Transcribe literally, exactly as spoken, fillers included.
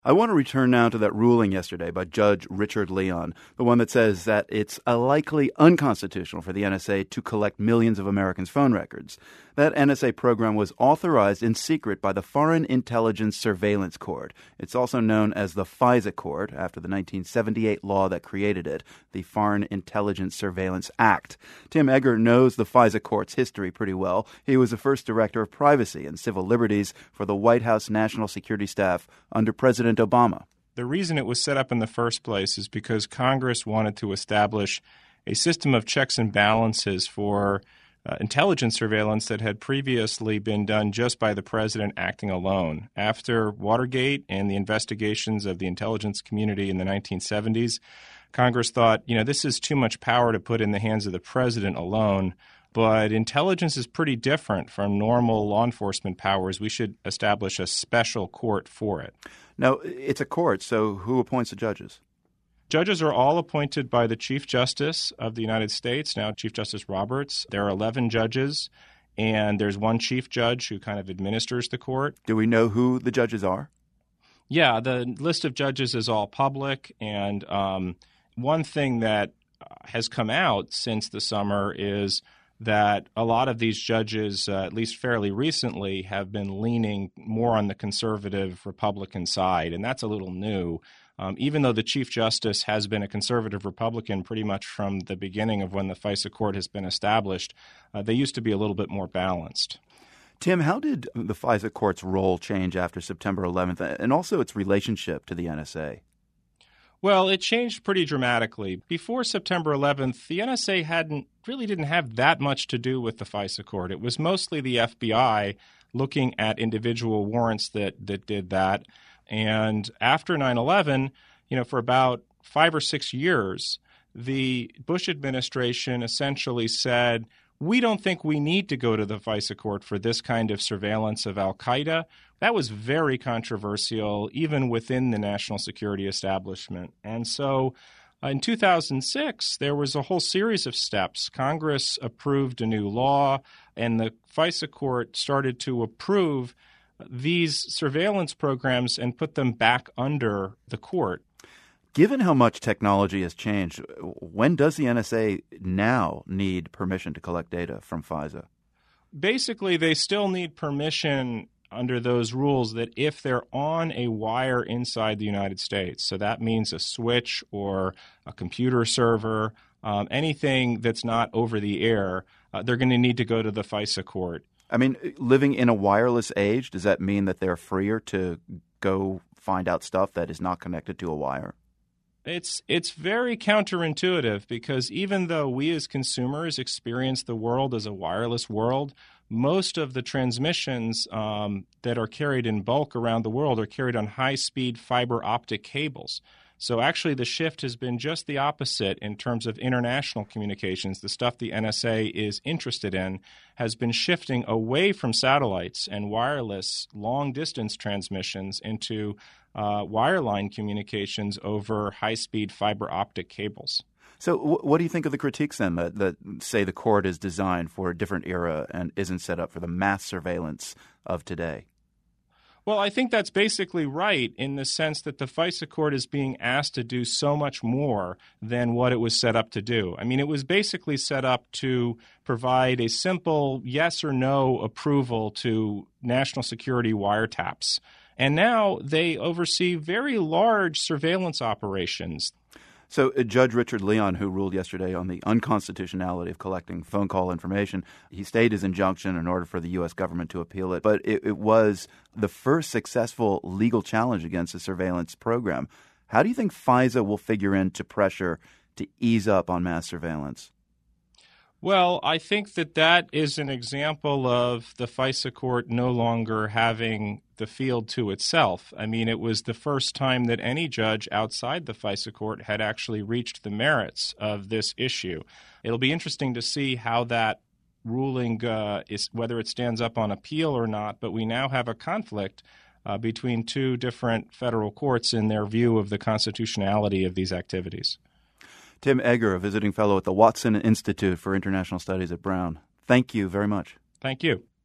I want to return now to that ruling yesterday by Judge Richard Leon, the one that says that it's a likely unconstitutional for the N S A to collect millions of Americans' phone records. That N S A program was authorized in secret by the Foreign Intelligence Surveillance Court. It's also known as the FISA Court, after the nineteen seventy-eight law that created it, the Foreign Intelligence Surveillance Act. Tim Egger knows the FISA Court's history pretty well. He was the first director of privacy and civil liberties for the White House National Security Staff under President Obama. The reason it was set up in the first place is because Congress wanted to establish a system of checks and balances for uh, intelligence surveillance that had previously been done just by the president acting alone. After Watergate and the investigations of the intelligence community in the nineteen seventies, Congress thought, you know, this is too much power to put in the hands of the president alone. But intelligence is pretty different from normal law enforcement powers. We should establish a special court for it. Now, it's a court, so who appoints the judges? Judges are all appointed by the Chief Justice of the United States, now Chief Justice Roberts. There are eleven judges, and there's one chief judge who kind of administers the court. Do we know who the judges are? Yeah, the list of judges is all public, and um, one thing that has come out since the summer is that a lot of these judges, uh, at least fairly recently, have been leaning more on the conservative Republican side, and that's a little new. Um, even though the Chief Justice has been a conservative Republican pretty much from the beginning of when the FISA Court has been established, uh, they used to be a little bit more balanced. Tim, how did the FISA Court's role change after September eleventh, and also its relationship to the N S A? Well, it changed pretty dramatically. Before September eleventh, the N S A hadn't really didn't have that much to do with the FISA Court. It was mostly the F B I looking at individual warrants that that did that. And after nine eleven, you know, for about five or six years, the Bush administration essentially said, we don't think we need to go to the FISA Court for this kind of surveillance of al-Qaeda. That was very controversial, even within the national security establishment. And so uh, in two thousand six, there was a whole series of steps. Congress approved a new law, and the FISA Court started to approve these surveillance programs and put them back under the court. Given how much technology has changed, when does the N S A now need permission to collect data from FISA? Basically, they still need permission under those rules that if they're on a wire inside the United States, so that means a switch or a computer server, um, anything that's not over the air, uh, they're going to need to go to the FISA Court. I mean, living in a wireless age, does that mean that they're freer to go find out stuff that is not connected to a wire? It's it's very counterintuitive because even though we as consumers experience the world as a wireless world, most of the transmissions um, that are carried in bulk around the world are carried on high-speed fiber optic cables. So actually the shift has been just the opposite in terms of international communications. The stuff the N S A is interested in has been shifting away from satellites and wireless long-distance transmissions into uh, wireline communications over high-speed fiber optic cables. So w- what do you think of the critiques then that, that say the court is designed for a different era and isn't set up for the mass surveillance of today? Well, I think that's basically right in the sense that the FISA Court is being asked to do so much more than what it was set up to do. I mean, it was basically set up to provide a simple yes or no approval to national security wiretaps. And now they oversee very large surveillance operations. So uh, Judge Richard Leon, who ruled yesterday on the unconstitutionality of collecting phone call information, he stayed his injunction in order for the U S government to appeal it. But it, it was the first successful legal challenge against the surveillance program. How do you think FISA will figure into pressure to ease up on mass surveillance? Well, I think that that is an example of the FISA Court no longer having the field to itself. I mean, it was the first time that any judge outside the FISA Court had actually reached the merits of this issue. It'll be interesting to see how that ruling uh, is, whether it stands up on appeal or not, but we now have a conflict uh, between two different federal courts in their view of the constitutionality of these activities. Tim Egger, a visiting fellow at the Watson Institute for International Studies at Brown. Thank you very much. Thank you.